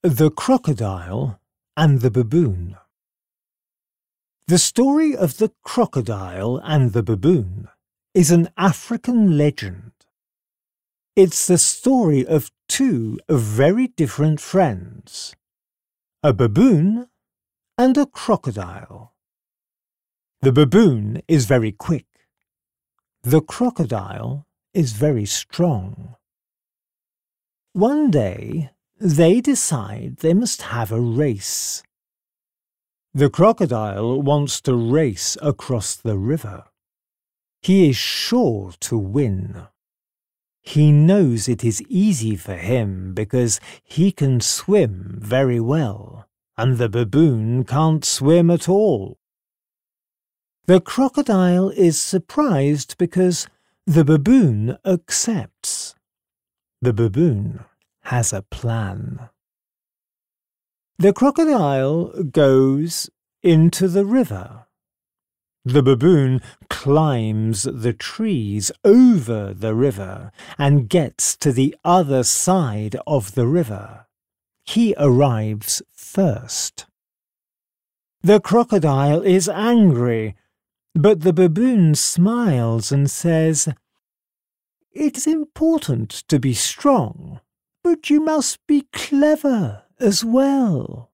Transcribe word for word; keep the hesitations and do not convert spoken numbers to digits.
The Crocodile and the Baboon. The story of the crocodile and the baboon is an African legend. It's the story of two very different friends, a baboon and a crocodile. The baboon is very quick. The crocodile is very strong. One day, they decide they must have a race. The crocodile wants to race across the river. He is sure to win. He knows it is easy for him because he can swim very well, and the baboon can't swim at all. The crocodile is surprised because the baboon accepts. The baboon has a plan. The crocodile goes into the river. The baboon climbs the trees over the river and gets to the other side of the river. He arrives first. The crocodile is angry, but the baboon smiles and says, "It is important to be strong, but you must be clever as well."